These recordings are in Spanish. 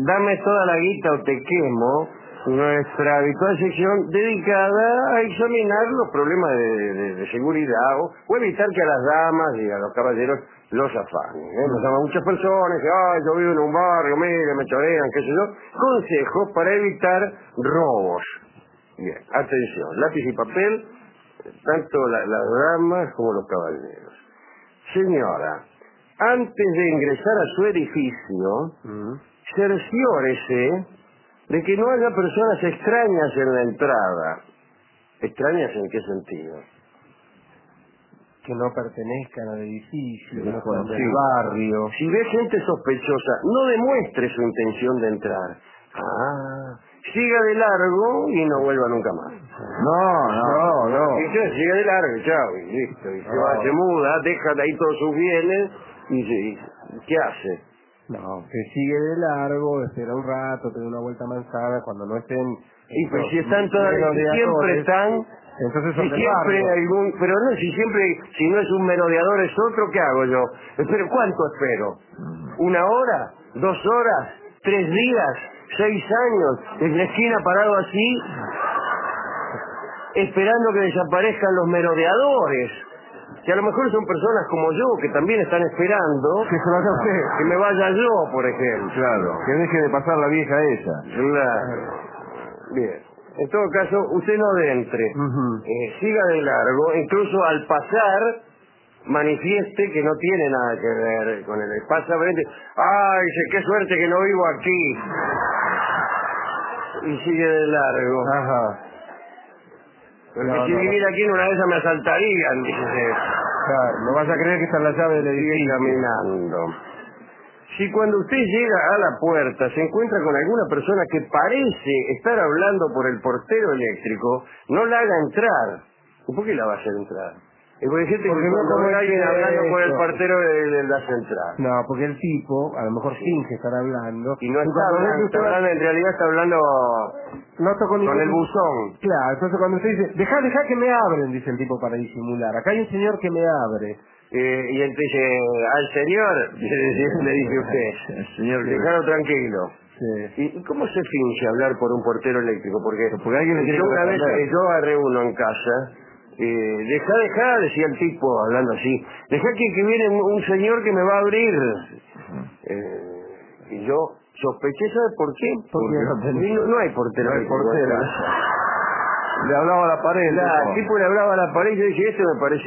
Dame toda la guita o te quemo, nuestra habitual sección dedicada a examinar los problemas de seguridad o evitar que a las damas y a los caballeros los afanen. Nos llaman muchas personas que, yo vivo en un barrio, mire, me chorean, qué sé yo. Consejos para evitar robos. Bien, atención, lápiz y papel, tanto las damas como los caballeros. Señora, antes de ingresar a su edificio, cerciórese de que no haya personas extrañas en la entrada. ¿Extrañas en qué sentido? Que no pertenezcan al edificio, que no Bueno, sean del barrio. Si ve gente sospechosa, no demuestre su intención de entrar. Siga de largo y no vuelva nunca más. No. Y usted sigue de largo, chao, y listo. Y se muda, deja de ahí todos sus bienes y ¿qué hace? No, que sigue de largo, espera un rato, te da una vuelta manzana cuando no estén... Y pues si están todavía, siempre están... Entonces Si siempre algún... Pero no, si no es un merodeador es otro, ¿qué hago yo? Pero ¿cuánto espero? ¿1 hora? 2 horas? 3 días? 6 años? En la esquina parado así, esperando que desaparezcan los merodeadores. Que a lo mejor son personas como yo, que también están esperando que me vaya yo, por ejemplo. Claro, que deje de pasar la vieja esa. Claro. Bien. En todo caso, usted no entre. Siga de largo. Incluso al pasar, manifieste que no tiene nada que ver con el pasa frente. ¡Ay, qué suerte que no vivo aquí! Y sigue de largo. Porque si viviera aquí en una de esas me asaltarían, dice. Claro, no vas a creer que está en la llave del edificio. Sigue caminando. Si cuando usted llega a la puerta se encuentra con alguna persona que parece estar hablando por el portero eléctrico, no la haga entrar. ¿Y por qué la va a hacer entrar? Porque gente que no ve a alguien hablando por el portero de la central. No, porque el tipo, a lo mejor finge estar hablando. Y no está hablando, en realidad está hablando con el buzón. Claro, entonces cuando usted dice, deja que me abren, dice el tipo para disimular. Acá hay un señor que me abre. Y él dice, al señor, le dice usted, señor, dejalo tranquilo. Sí. ¿Y cómo se finge hablar por un portero eléctrico? Porque alguien le tiene yo que una vez responder. yo agarré uno en casa, deja, decía el tipo hablando así, deja que viene un señor que me va a abrir. Y yo sospeché, ¿sabe por qué? Porque no hay portero. No hay portero. Le hablaba a la pared. El tipo le hablaba a la pared y yo dije, esto me parece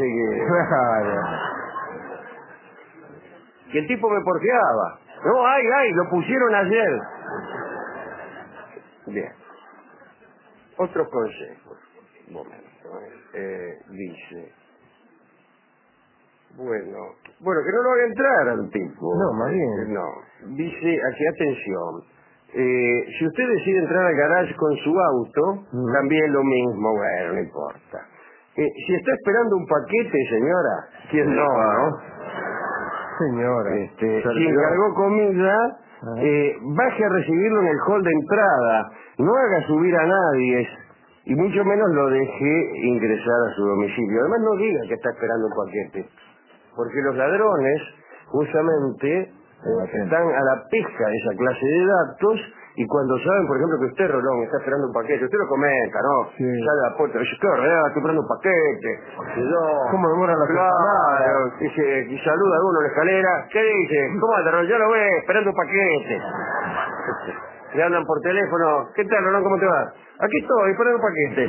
que el tipo me porteaba. No, lo pusieron ayer. Bien. Otros consejos. Un momento. Dice... Bueno, que no lo haga entrar al tipo. No, más bien. No. Dice, aquí, atención. Si usted decide entrar al garage con su auto, también lo mismo, bueno, no importa. Si está esperando un paquete, señora, ¿quién no? Señora. Si encargó comida, baje a recibirlo en el hall de entrada. No haga subir a nadie y mucho menos lo deje ingresar a su domicilio. Además, no diga que está esperando un paquete, porque los ladrones justamente están a la pesca de esa clase de datos. Y cuando saben, por ejemplo, que usted, Rolón, está esperando un paquete, usted lo comenta, ¿no? Sí. Sale a la puerta y dice, qué horror, estoy esperando un paquete. ¿Cómo demora la Claro, dice, y saluda a uno en la escalera. ¿Qué dice? ¿Cómo anda, Rolón? Yo lo veo, esperando un paquete. Le hablan por teléfono, ¿qué tal, Rolón? ¿Cómo te va? Aquí estoy, esperando un paquete.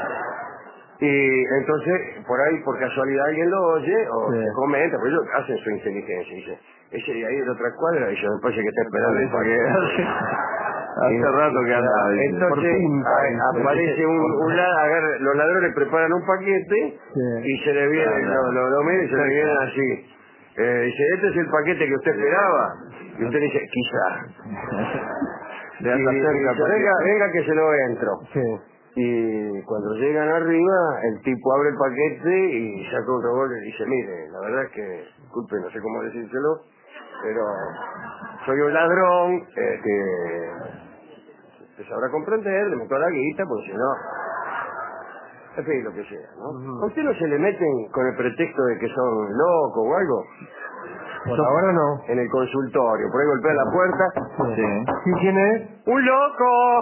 Y entonces, por ahí, por casualidad, alguien lo oye o se comenta, porque ellos hacen su inteligencia. Dice, ese de ahí de otra cuadra, y yo me parece que está esperando un paquete. Hace rato que anda. Entonces aparece los ladrones preparan un paquete y se le viene, lo mira y se le vienen así. Dice, ¿este es el paquete que usted esperaba? Y usted dice, quizá. Y dice, venga que se lo entro. Y cuando llegan arriba, el tipo abre el paquete y saca un revólver y dice, mire, la verdad es que, disculpe, no sé cómo decírselo, pero soy un ladrón, se sabrá comprender, le meto la guita, porque si no, en fin, lo que sea, ¿no? ¿A usted no se le meten con el pretexto de que son locos o algo? Por ahora no. En el consultorio. Por ahí golpea la puerta. Sí. ¿Sí, quién es? ¡Un loco!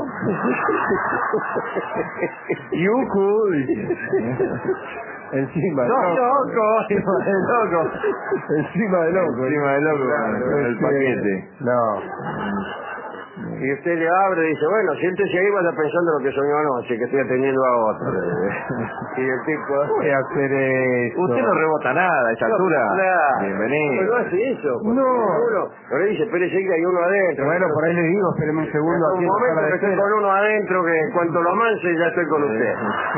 Yuku, dice. Encima del ¡Dos loco. locos! Encima del loco. Encima del loco. Encima del loco, Claro, el paquete. No. Y usted le abre y dice, bueno, siéntese ahí, vaya pensando lo que soñó anoche, que estoy atendiendo a otro. Y el tipo... Voy a hacer eso. Usted no rebota nada a esa altura. Claro. Bienvenido. Pero hace eso. No. Ahora dice, espérese que hay uno adentro. Bueno, por ahí le digo, espéreme un segundo. Un aquí en la momento sala de que estoy espera. con uno adentro, que en cuanto lo manse ya estoy con usted.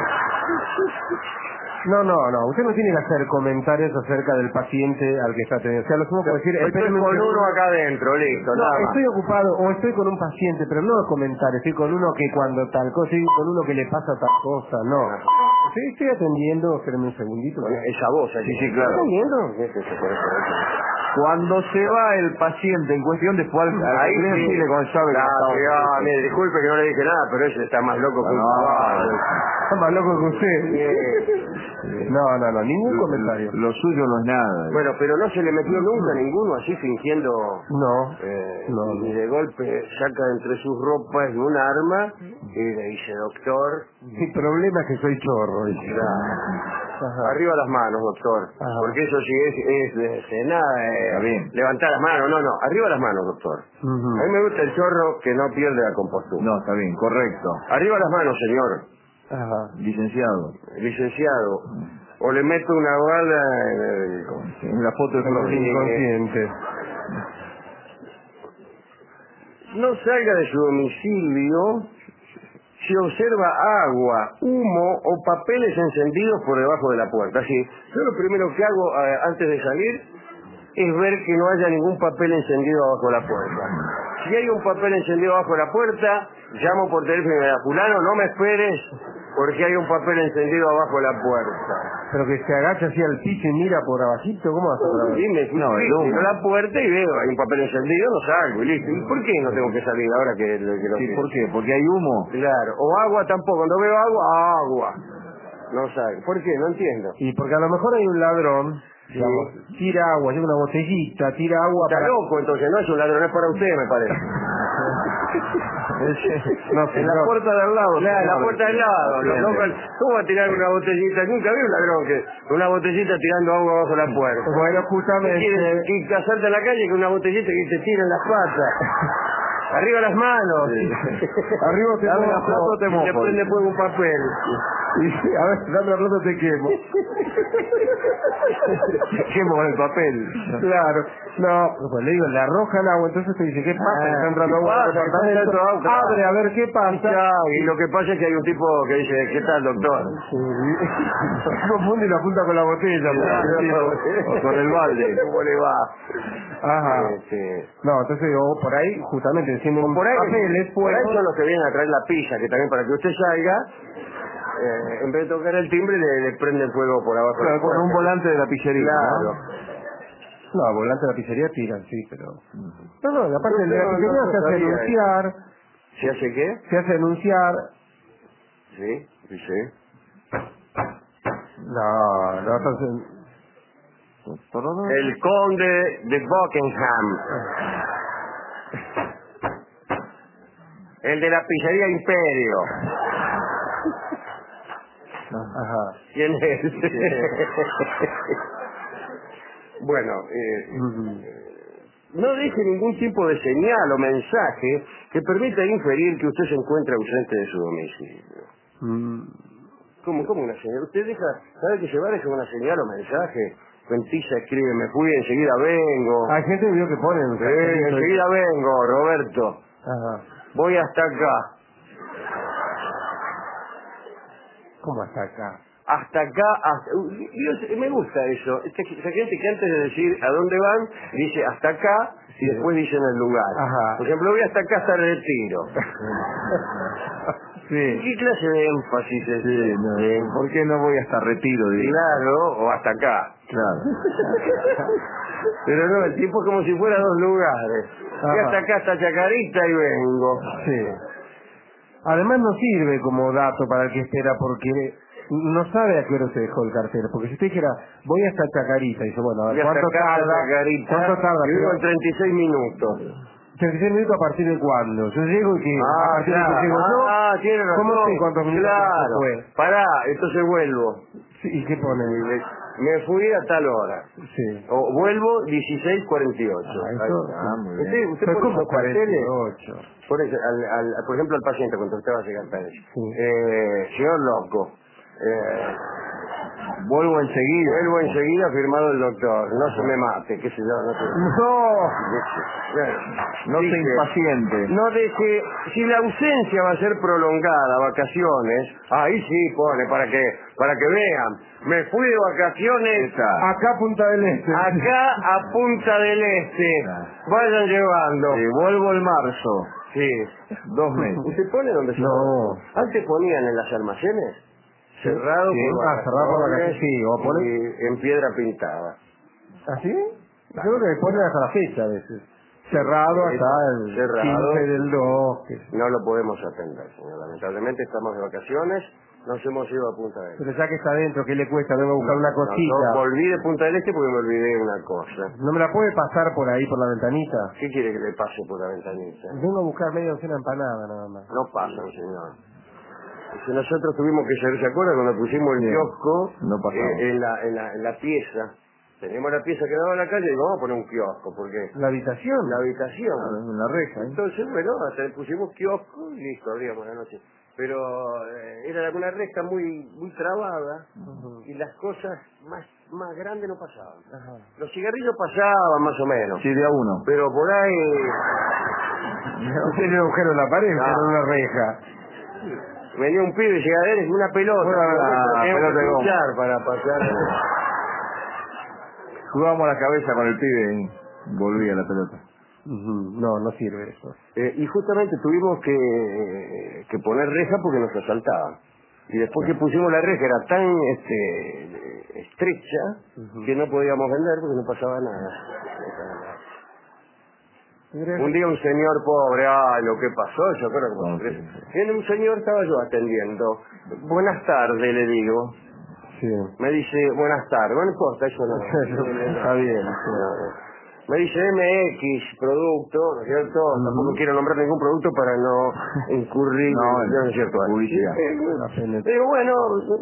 No, usted no tiene que hacer comentarios acerca del paciente al que está atendiendo. O sea, lo que puedo decir, Estoy espéreme un con segundo. uno acá adentro, listo, No, nada más. estoy ocupado o estoy con un paciente, pero no comentar, estoy con uno que cuando tal cosa, estoy con uno que le pasa tal cosa, no. Sí, estoy atendiendo, espérame un segundito. Con esa voz, Sí, sí, claro. ¿Está atendiendo? Cuando se va el paciente en cuestión, después al Ahí cliente sí. sí le sabe que Mire, disculpe que no le dije nada, pero ese está más loco que un caballo. Está más loco que usted. No, ningún comentario. Lo suyo no es nada. Bueno, pero no se le metió nunca ninguno así fingiendo... No. Y de golpe saca de entre sus ropas un arma y le dice, doctor... Mi problema es que soy chorro. Dice. Ajá. Arriba las manos, doctor. Ajá. Porque eso sí es nada, Está bien. levantar las manos. No, arriba las manos, doctor. Ujú. A mí me gusta el chorro que no pierde la compostura. No, está bien, correcto. Arriba las manos, señor. Ajá. Licenciado. Licenciado. O le meto una bala En la foto de Con el Flor. inconsciente. No salga de su domicilio si observa agua, humo o papeles encendidos por debajo de la puerta. Así, yo lo primero que hago antes de salir es ver que no haya ningún papel encendido abajo de la puerta. Si hay un papel encendido abajo de la puerta, llamo por teléfono y me digo, fulano, no me esperes porque hay un papel encendido abajo de la puerta. Pero que se agacha así al piso y mira por abajito, ¿cómo hace por abajo? Y me No, el humo. miro la puerta y veo, hay un papel encendido, no salgo y listo. ¿Y por qué no tengo que salir ahora que lo Sí, sé? ¿por qué? Porque hay humo. Claro, o agua tampoco, cuando veo agua, no salgo. ¿Por qué? No entiendo. Y porque a lo mejor hay un ladrón, digamos, tira agua, lleva una botellita, tira agua Está para... loco, entonces no es un ladrón, es para usted, me parece. No, En la puerta de al lado. Claro, en la puerta de al lado. Bien, Loco, bien. ¿cómo va a tirar una botellita? Nunca vi un ladrón que una botellita tirando agua bajo la puerta. Bueno, justamente... ¿Qué quieres? ¿Y casarte en la calle con una botellita que te tira en las patas? Arriba las manos. Arriba te Dame la mojo. plato, te Y mojo. le prende fuego un papel. Y, a ver, dame la plata, te quemo. Quemo con el papel. Claro. No, pues le digo, le arrojan agua, entonces te dice, ¿qué pasa? Está entrando agua al departamento. Está entrando agua. Abre, a ver qué pasa. Ya, y lo que pasa es que hay un tipo que dice, ¿qué tal, doctor? Confunde y la apunta con la botella. O con el balde. ¿Cómo le va? Ajá. No, entonces yo por ahí, justamente, encienden Por ahí, papeles, por ahí fuego. son los que vienen a traer la pizza, que también para que usted salga, en vez de tocar el timbre, le prenden fuego por abajo. Claro, con un volante de la pizzería. Claro. No, volante de la pizzería tiran, sí, pero... No, y aparte el de la No, pizzería no se hace sabía denunciar, ¿Se hace qué? se hace denunciar... Sí, sí. No, entonces... El conde de Buckingham. El de la pizzería Imperio. Ajá. ¿Quién es? Bueno, no deje ningún tipo de señal o mensaje que permita inferir que usted se encuentra ausente de su domicilio. ¿Cómo una señal? ¿Usted sabe que se va a dejar una señal o mensaje? Cuentiza escribe, me fui, enseguida vengo. Hay gente que vio que ponen... Sí, enseguida vengo, Roberto. Ajá. Voy hasta acá. ¿Cómo hasta acá? Hasta acá, Dios, me gusta eso. Esa gente que antes de decir a dónde van, dice hasta acá y después dicen el lugar. Ajá. Por ejemplo, voy hasta acá hasta Retiro. Sí. ¿Qué clase de énfasis es ese? ¿Por qué no voy hasta Retiro? Digo? Claro, o hasta acá. Claro. Pero no, el tipo es como si fuera dos lugares. Voy Ajá. hasta acá, hasta Chacarita y vengo. Sí. Además no sirve como dato para el que espera porque no sabe a qué hora se dejó el cartero, porque si usted dijera, voy hasta Chacarita, y dice, bueno, a ver, Voy hasta ¿cuánto acá, tarda? Chacarita, ¿Cuánto tarda? y vivo en 36 minutos. 36 minutos a partir de cuándo? Yo llego y que a partir de que llego yo, tiene razón. ¿cómo sé cuántos minutos Claro. fue? Pará, entonces vuelvo. Sí, ¿y qué pone? Me fui a tal hora. Sí. O vuelvo 16:48. Eso, muy bien. Usted pero pone como esos carteles, 48. por ejemplo, al paciente cuando usted va a llegar tarde. Sí. Señor Loco, Vuelvo enseguida. vuelvo enseguida, firmado el doctor. No se me mate, qué sé yo, no sé. No se Dice, impaciente. no deje, si la ausencia va a ser prolongada, vacaciones, ahí sí pone, para que vean. Me fui de vacaciones Acá Punta del Este. acá a Punta del Este. Vayan llevando. Vuelvo el marzo. Sí. 2 meses. ¿Usted pone donde se No. pone? Antes ponían en las almacenes, cerrado Sí. por Cerrado por vacaciones, sí, o pone... y en piedra pintada. ¿Así? Yo creo que pone hasta la fecha a veces. Cerrado hasta el Cerrado. 15 del 2. No lo podemos atender, señor. Lamentablemente estamos de vacaciones, nos hemos ido a Punta del Este. Pero ya que está adentro, ¿qué le cuesta? Vengo a buscar una No, cosita. yo volví de Punta del Este porque me olvidé de una cosa. ¿No me la puede pasar por ahí, por la ventanita? ¿Qué quiere que le pase por la ventanita? Vengo a buscar media docena empanada nada más. No pasan, señor. Si nosotros tuvimos que salir, ¿se acuerda cuando pusimos el Bien. kiosco No pasamos. en la pieza? Teníamos la pieza que daba a la calle y digo, vamos a poner un kiosco, porque ¿La habitación? la habitación. Una reja, ¿eh? Entonces, bueno, hasta le pusimos kiosco y listo, abríamos la noche. Pero era una reja muy trabada y las cosas más grandes no pasaban. Ajá. Los cigarrillos pasaban más o menos, Sí, de a uno. pero por ahí... No tiene agujero en la pared, No. pero una reja. Venía un pibe llegadero y una pelota. Pelota de goma. Para pasar. Jugábamos la cabeza con el pibe y volvía la pelota. No, no sirve eso. Y justamente tuvimos que poner reja porque nos asaltaban. Y después que pusimos la reja era tan estrecha que no podíamos vender porque no pasaba nada. Un día un señor pobre, lo que pasó, yo creo que viene un señor, estaba yo atendiendo. Buenas tardes, le digo. Sí. Me dice, buenas tardes, no importa, eso no. Está bien. Me dice MX, producto, ¿no es cierto? Tampoco quiero nombrar ningún producto para no incurrir No es cierto. publicidad. Le digo, bueno,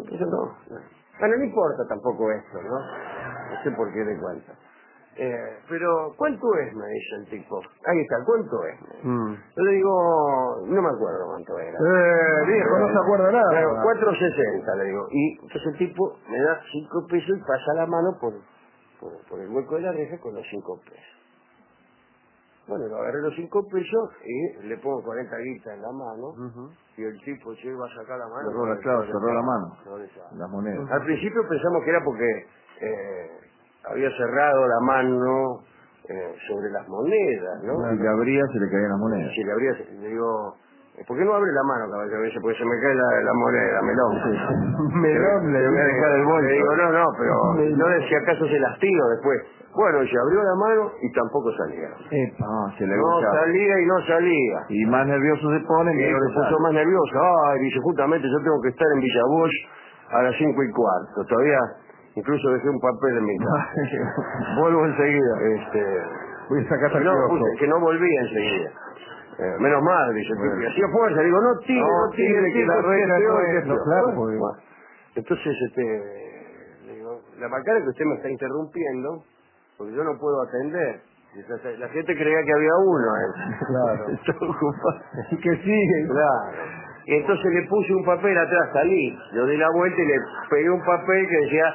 no importa tampoco esto, ¿no? No sé por qué le cuento. Pero, ¿cuánto es? Me dice el tipo. Ahí está, ¿cuánto es? Yo le digo, no me acuerdo cuánto era. Viejo, no se acuerda nada. Claro, 4.60 le digo. Y entonces el tipo me da 5 pesos y pasa la mano por el hueco de la reja con los 5 pesos. Bueno, lo agarré los 5 pesos y le pongo 40 guitas en la mano. Y el tipo se iba a sacar la mano. Cerró la mano. Las monedas. Al principio pensamos que era porque había cerrado la mano sobre las monedas, ¿no? Si le abría, se le caían las monedas. Si le abría, le digo, ¿por qué no abre la mano, caballero? Dice, porque se me cae la moneda, melón. Melón, le voy a dejar el bolso. Le digo, no, pero no sé si acaso se las tiro después. Bueno, y se abrió la mano y tampoco salía. Se le No gustaba. salía y no salía. Y más nervioso se pone, Y se puso más nervioso. Dice, justamente yo tengo que estar en Villa Bosch a las 5:15. Todavía, incluso dejé un papel en mi casa. Vuelvo enseguida. Voy a sacar el kiosco. Que no volví enseguida. Menos mal, dice. Bueno. Hacía fuerza. Digo, no tire, que la reja no es. No, claro, porque... Entonces, le digo, la macana es que usted me está interrumpiendo, porque yo no puedo atender. La gente creía que había uno. Claro. Estaba ocupado. Que sigue. Claro. Y entonces le puse un papel atrás, salí. Yo di la vuelta y le pegué un papel que decía,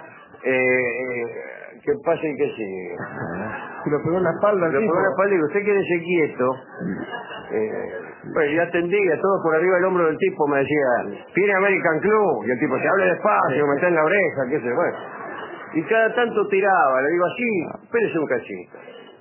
que pase y que sigue. Se lo pegó en la espalda. Le pegó en la espalda y digo, usted quédese quieto. Pues yo atendía, todo por arriba del hombro del tipo me decía, ¿tiene American Club? Y el tipo, se hable despacio, me está en la oreja, qué sé, bueno. Y cada tanto tiraba, le digo así, espérese un cachito.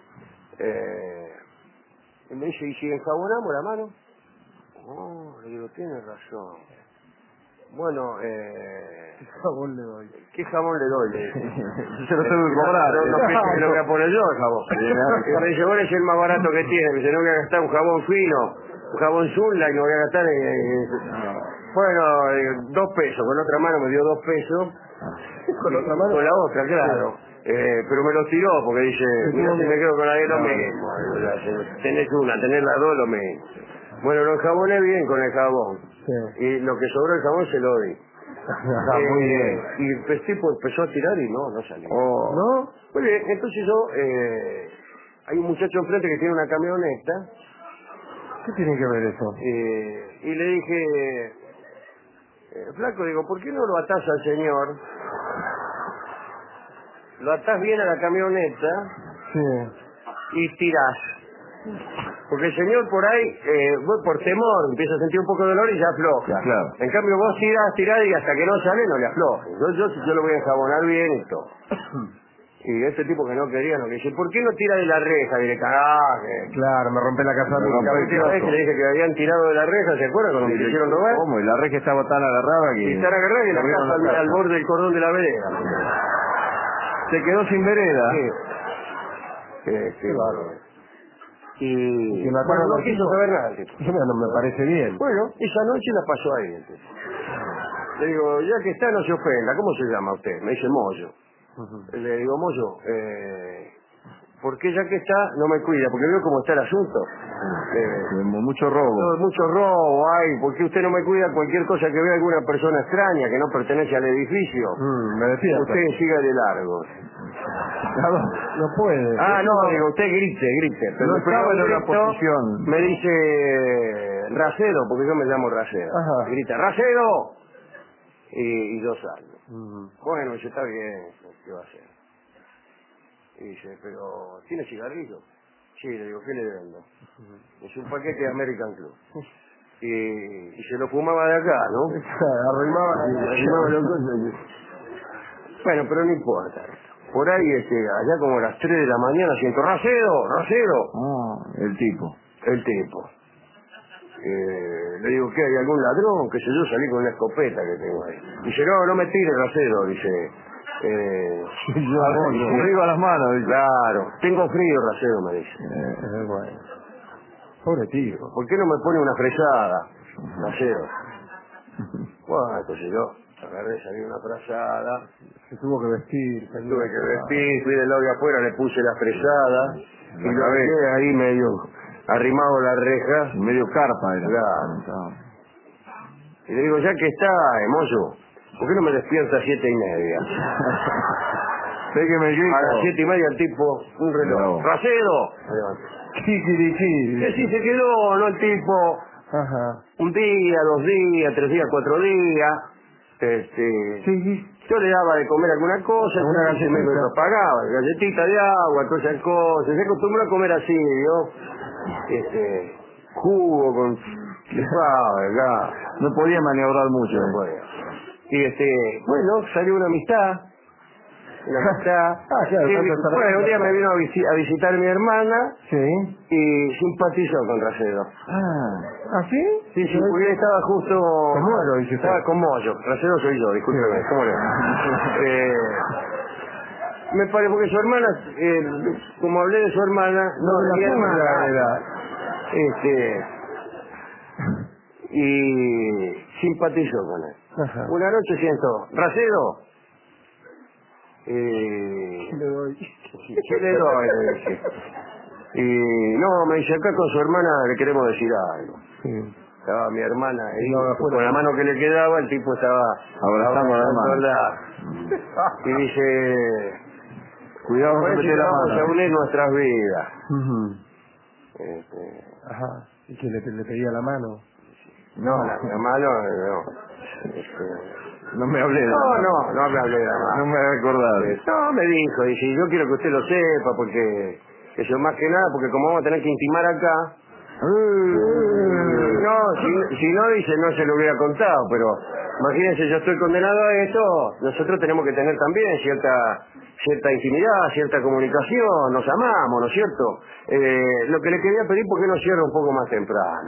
Y me dice, ¿y si enjabonamos la mano? No, le digo, tiene razón. Bueno, ¿Qué jabón le doy? ¿qué jabón le doy? Le dice. Se lo tengo que cobrar. No piense que lo voy a poner yo el jabón. Me dice, bueno, es el más barato que tiene. Me dice, no voy a gastar un jabón fino jabón Zunla y no voy a gastar bueno, 2 pesos, con otra mano me dio 2 pesos. ¿Con la otra mano? Con la otra, claro. Pero me los tiró porque dice, mira si me quedo con la de lo mismo. Tenés una, tenés las dos, lo mismo. Bueno, lo enjaboné bien con el jabón. Sí. Y lo que sobró el jabón se lo di. Muy bien. Y el tipo empezó a tirar y no salió. ¿No? Muy bien, entonces yo, hay un muchacho enfrente que tiene una camioneta. ¿Qué tiene que ver eso? Y le dije, flaco, digo, ¿por qué no lo atás al señor? Lo atás bien a la camioneta Sí. y tirás. Porque el señor por ahí, por temor, empieza a sentir un poco de dolor y ya afloja. Claro. En cambio vos tirás y hasta que no sale no le afloja. Yo lo voy a enjabonar bien y todo. Y este tipo que no quería, no dice, ¿por qué no tira de la reja? Y le cagaje. Claro, me rompe la casa. La última vez que le dije que habían tirado de la reja, ¿se acuerdan cuando me quisieron robar? ¿Cómo? Y la reja estaba tan agarrada que... Y están agarrados y la casa al borde del cordón de la vereda. Se quedó sin vereda. Sí, bárbaro. Y que lo bueno, ataron no al quiso tipo. saber nada el tipo. No me parece bien. Bueno, esa noche la pasó ahí el tipo. Le digo, ya que está, no se ofenda. ¿Cómo se llama usted? Me dice Moyo. Le digo, Moyo, ¿por qué ya que está no me cuida? Porque veo cómo está el asunto. Mucho robo. Mucho robo hay. ¿Por qué usted no me cuida cualquier cosa que vea alguna persona extraña que no pertenece al edificio? Me decía. Usted siga de largo. No puede. No, digo, usted grite. Pero No después estaba en una grito, posición. Me dice Racedo, porque yo me llamo Racedo. Ajá. Grita, ¡Racedo! Y yo salgo. Bueno, dice, está bien, ¿qué va a hacer? Y dice, pero, ¿tiene cigarrillos? Sí, le digo, ¿qué le vendo? Es un paquete de American Club. Y se lo fumaba de acá, ¿no? Arrimaba los cosas. Bueno, pero no importa. Por ahí, allá como a las 3 de la mañana, siento, ¡Racedo! El tipo. El tipo. Le digo, ¿qué? ¿Hay algún ladrón? Que sé yo, salí con una escopeta que tengo ahí. Dice, no me tire, Racedo. Dice, Arriba las manos. Dice. Claro, tengo frío, Racedo, me dice. Bueno. Pobre tío. ¿Por qué no me pone una fresada, Racedo? Bueno, entonces yo agarré, salí una frazada. Se tuvo que vestir. Tuve que vestir, fui del lado de afuera, le puse la fresada. Y lo dejé ahí medio arrimado la reja. Medio carpa era. Claro. Y le digo, ya que está, Moyo, ¿por qué no me despierta a 7:30? Sé que me grita. A las 7:30 el tipo, un reloj. No. ¡Racedo! Que sí se quedó, ¿no? El tipo, un día, 2 días, 3 días, 4 días. Yo le daba de comer alguna cosa, una galletita me lo pagaba, galletita de agua, todas esas cosas. Se acostumbró a comer así, ¿no? Jugo con... ¿verdad? No podía maniobrar mucho. No podía. Y bueno, salió una amistad. Claro, Bueno, un día me vino a visitar mi hermana. Sí. Y simpatizó con Racedo. ¿Sí? Sí, porque él estaba justo... ¿Con Moyo, dice usted? Estaba con Moyo. Racedo soy yo, discúlpeme. Sí. ¿Cómo le va? Me parece porque su hermana, como hablé de su hermana, no, mi hermana y simpatizó con él. Una noche siento, Racedo, ¿Qué le doy? ¿qué le doy? Le dije. Y no, me dice, acá con su hermana le queremos decir algo. Sí. Estaba mi hermana ahí, No, con la mano que le quedaba, el tipo estaba abrazando a la hermana. Y dice, cuidado, no meter la vamos mano. a unir nuestras vidas. Ajá. ¿Y que le pedía la mano? No, la mano, no. No me hablé de la mano. No me hablé de la mano. No me he recordado. No, me dijo, dice, yo quiero que usted lo sepa, porque, eso más que nada, porque como vamos a tener que intimar acá, no, si no, dice, no se lo hubiera contado, pero imagínense, yo estoy condenado a esto, nosotros tenemos que tener también cierta intimidad, cierta comunicación, nos amamos, ¿no es cierto? Lo que le quería pedir, ¿por qué no cierra un poco más temprano?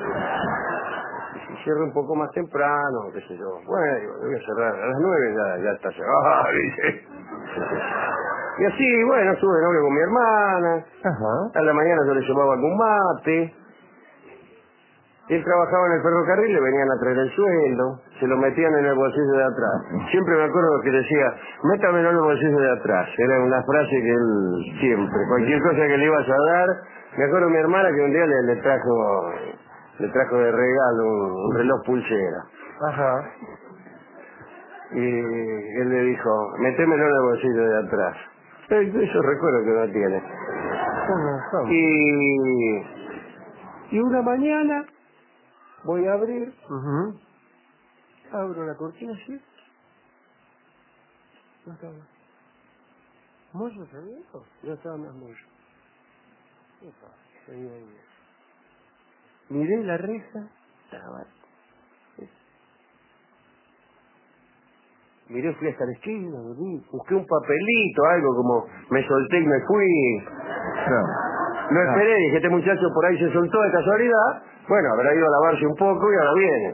Si cierra un poco más temprano, qué sé yo. Bueno, digo, voy a cerrar a las 9, ya está cerrado, dice. Y así, bueno, estuve de novio con mi hermana. A la mañana yo le llevaba algún mate. Él trabajaba en el ferrocarril, le venían a traer el sueldo, se lo metían en el bolsillo de atrás. Siempre me acuerdo que decía, métamelo en el bolsillo de atrás. Era una frase que él siempre, cualquier cosa que le ibas a dar. Me acuerdo mi hermana que un día le trajo de regalo un reloj pulsera. Ajá. Y él le dijo, métemelo en el bolsillo de atrás. Eso recuerdo que no tiene. Y una mañana voy a abrir, abro la cortina así. No estaba. ¿Mollo se viejo? Ya estaba más mollo. Miré la reja, estaba. Miré, fui hasta la esquina, busqué un papelito, algo como me solté y me fui. No esperé, dije, este muchacho por ahí se soltó de casualidad. Bueno, habrá ido a lavarse un poco y ahora viene.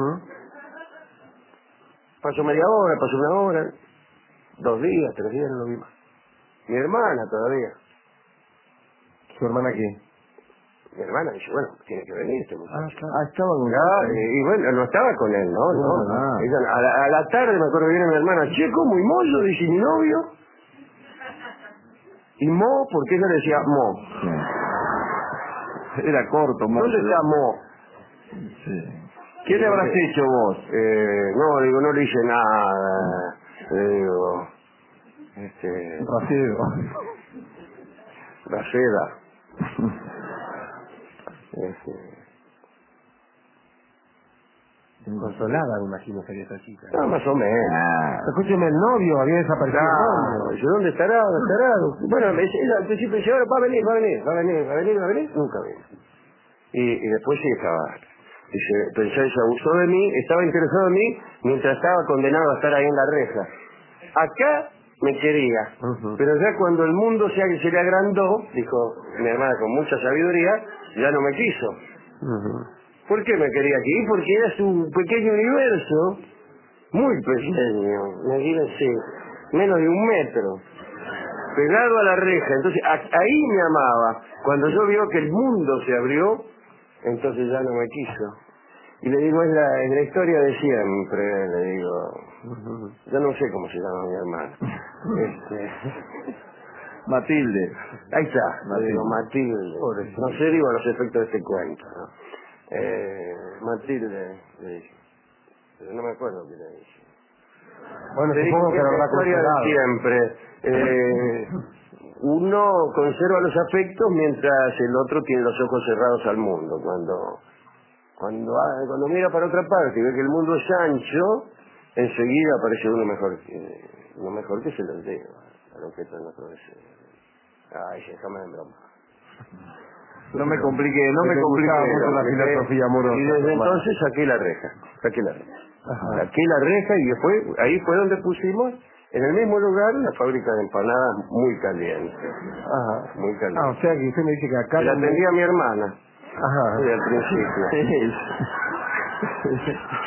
Pasó media hora, pasó una hora, 2 días, 3 días, no lo vi más. Mi hermana todavía. ¿Su hermana qué? Mi hermana dice, bueno, tiene que venir este muchacho. Estaba con y bueno, no estaba con él, ¿no? Ella, a la tarde me acuerdo que viene mi hermana, che, ¿cómo? ¿Y Mollo? Dice, mi novio. ¿Y Mo? Porque ella le decía Mo. Era corto, Mo. ¿Dónde está Mo? Sí. ¿Qué le habrás hecho vos? No, digo, no le hice nada. Le digo, Raceda. Consolada, me imagino, sería esa chica. No, más o menos. Escúcheme, el novio había desaparecido. Yo, ¿dónde estará? Bueno, ella al principio decía, va a venir. Nunca vino. Y después sí estaba. Dice, pensó, se abusó de mí, estaba interesado en mí mientras estaba condenado a estar ahí en la reja. Acá me quería, pero ya cuando el mundo se le agrandó, dijo mi hermana con mucha sabiduría, ya no me quiso. ¿Por qué me quería aquí? Porque era su pequeño universo, muy pequeño, imagínense, menos de 1 metro, pegado a la reja. Entonces ahí me amaba. Cuando yo vio que el mundo se abrió, entonces ya no me quiso. Y le digo, es la historia de siempre, le digo. Yo no sé cómo se llama mi hermana. Matilde. Ahí está, le digo, Matilde. No sé, digo, los efectos de este cuento, ¿no? Matilde, le dije. Pero no me acuerdo qué le dije. Bueno, le supongo digo, que lo habrá la historia de consolado. siempre. Uno conserva los afectos mientras el otro tiene los ojos cerrados al mundo. Cuando mira para otra parte y ve que el mundo es ancho, enseguida aparece uno mejor que se lo lleva al objeto de nuestro deseo. Ay, déjame de broma. No me compliqué mucho la filosofía amorosa. Y desde entonces saqué la reja. Saqué la reja y después, ahí fue donde pusimos, en el mismo lugar, la fábrica de empanadas muy caliente. Muy caliente. O sea que usted me dice que acá... La atendía mi hermana. Ajá. Desde el principio.